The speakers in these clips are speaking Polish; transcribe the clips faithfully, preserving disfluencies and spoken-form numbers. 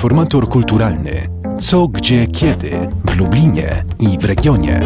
Informator kulturalny. Co, gdzie, kiedy w Lublinie i w regionie.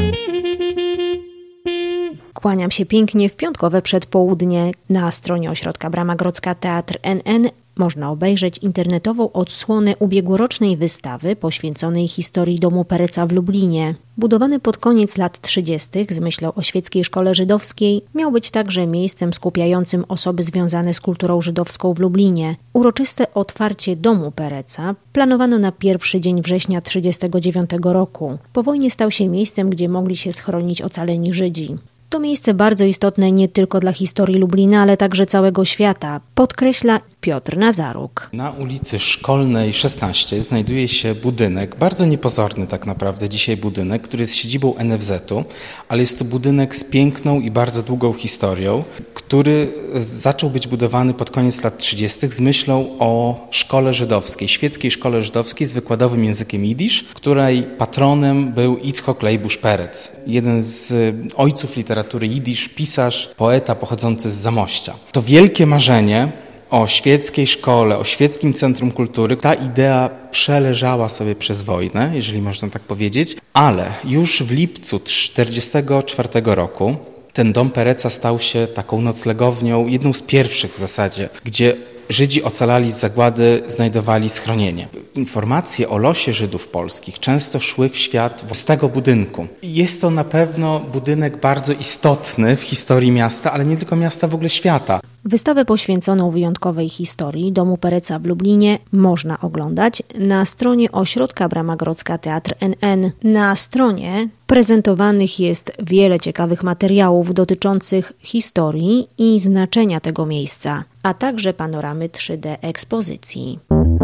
Kłaniam się pięknie w piątkowe przedpołudnie. Na stronie Ośrodka Brama Grodzka Teatr N N można obejrzeć internetową odsłonę ubiegłorocznej wystawy poświęconej historii Domu Pereca w Lublinie. Budowany pod koniec lat trzydziestych z myślą o świeckiej szkole żydowskiej, miał być także miejscem skupiającym osoby związane z kulturą żydowską w Lublinie. Uroczyste otwarcie Domu Pereca planowano na pierwszy dzień września trzydziestego dziewiątego roku. Po wojnie stał się miejscem, gdzie mogli się schronić ocaleni Żydzi. To miejsce bardzo istotne nie tylko dla historii Lublina, ale także całego świata, podkreśla Piotr Nazaruk. Na ulicy Szkolnej szesnaście znajduje się budynek, bardzo niepozorny tak naprawdę dzisiaj budynek, który jest siedzibą N F Z-u, ale jest to budynek z piękną i bardzo długą historią, który zaczął być budowany pod koniec lat trzydziestych z myślą o szkole żydowskiej, świeckiej szkole żydowskiej z wykładowym językiem jidysz, której patronem był Itzhok Leibusz Perec, jeden z ojców literatury jidysz, pisarz, poeta pochodzący z Zamościa. To wielkie marzenie o świeckiej szkole, o świeckim centrum kultury, ta idea przeleżała sobie przez wojnę, jeżeli można tak powiedzieć, ale już w lipcu czterdziestego czwartego roku ten dom Pereca stał się taką noclegownią, jedną z pierwszych w zasadzie, gdzie Żydzi ocalali z zagłady znajdowali schronienie. Informacje o losie Żydów polskich często szły w świat z tego budynku. Jest to na pewno budynek bardzo istotny w historii miasta, ale nie tylko miasta, w ogóle świata. Wystawę poświęconą wyjątkowej historii Domu Pereca w Lublinie można oglądać na stronie Ośrodka Brama Grodzka Teatr N N. Na stronie prezentowanych jest wiele ciekawych materiałów dotyczących historii i znaczenia tego miejsca, a także panoramy trzy D ekspozycji.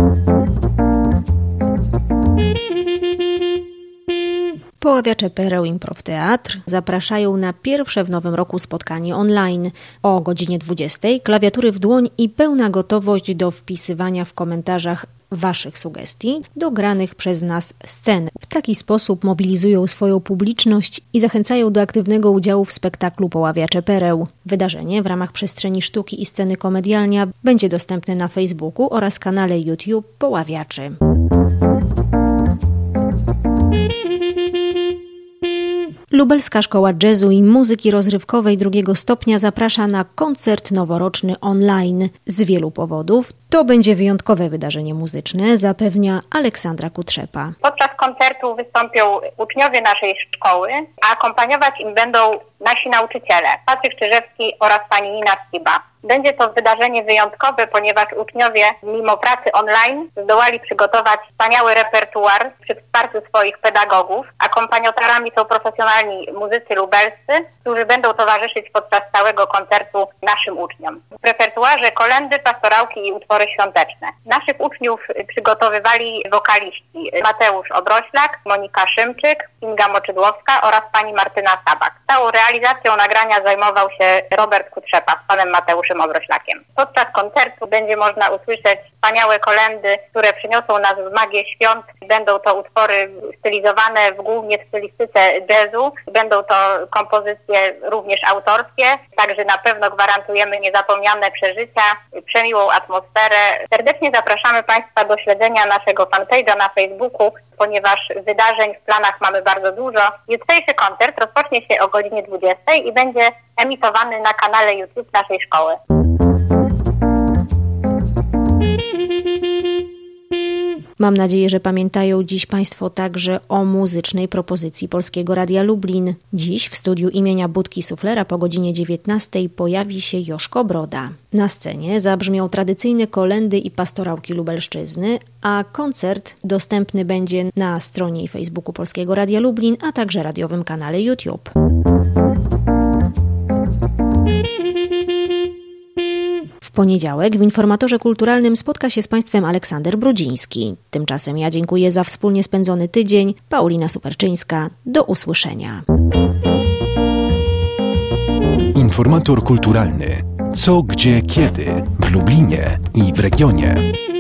Poławiacze Pereł Improv Teatr zapraszają na pierwsze w nowym roku spotkanie online. O godzinie dwudziestej klawiatury w dłoń i pełna gotowość do wpisywania w komentarzach Waszych sugestii do granych przez nas scen. W taki sposób mobilizują swoją publiczność i zachęcają do aktywnego udziału w spektaklu Poławiacze Pereł. Wydarzenie w ramach przestrzeni sztuki i sceny komedialnia będzie dostępne na Facebooku oraz kanale YouTube Poławiaczy. Lubelska Szkoła Jazzu i Muzyki Rozrywkowej drugiego stopnia zaprasza na koncert noworoczny online. Z wielu powodów to będzie wyjątkowe wydarzenie muzyczne, zapewnia Aleksandra Kutrzepa. Podczas koncertu wystąpią uczniowie naszej szkoły, a akompaniować im będą nasi nauczyciele, Patryk Czyżewski oraz pani Nina Skiba. Będzie to wydarzenie wyjątkowe, ponieważ uczniowie mimo pracy online zdołali przygotować wspaniały repertuar przy wsparciu swoich pedagogów. Akompaniatorami są profesjonalni muzycy lubelscy, którzy będą towarzyszyć podczas całego koncertu naszym uczniom. W repertuarze kolędy, pastorałki i utwory świąteczne. Naszych uczniów przygotowywali wokaliści Mateusz Obroślak, Monika Szymczyk, Kinga Moczydłowska oraz pani Martyna Sabak. Całą realizacją nagrania zajmował się Robert Kutrzepa z panem Mateuszem Obroślakiem. Podczas koncertu będzie można usłyszeć wspaniałe kolędy, które przyniosą nas w magię świąt. Będą to utwory stylizowane w głównie w stylistyce jazzu. Będą to kompozycje również autorskie, także na pewno gwarantujemy niezapomniane przeżycia, przemiłą atmosferę. Serdecznie zapraszamy Państwa do śledzenia naszego fanpage'a na Facebooku, ponieważ wydarzeń w planach mamy bardzo dużo. Jutrzejszy koncert rozpocznie się o godzinie dwudziestej i będzie emitowany na kanale YouTube naszej szkoły. Mam nadzieję, że pamiętają dziś Państwo także o muzycznej propozycji Polskiego Radia Lublin. Dziś w studiu imienia Budki Suflera po godzinie dziewiętnastej pojawi się Joszko Broda. Na scenie zabrzmią tradycyjne kolędy i pastorałki Lubelszczyzny, a koncert dostępny będzie na stronie i Facebooku Polskiego Radia Lublin, a także radiowym kanale YouTube. W poniedziałek w Informatorze Kulturalnym spotka się z Państwem Aleksander Brudziński. Tymczasem ja dziękuję za wspólnie spędzony tydzień. Paulina Superczyńska. Do usłyszenia. Informator kulturalny. Co, gdzie, kiedy w Lublinie i w regionie.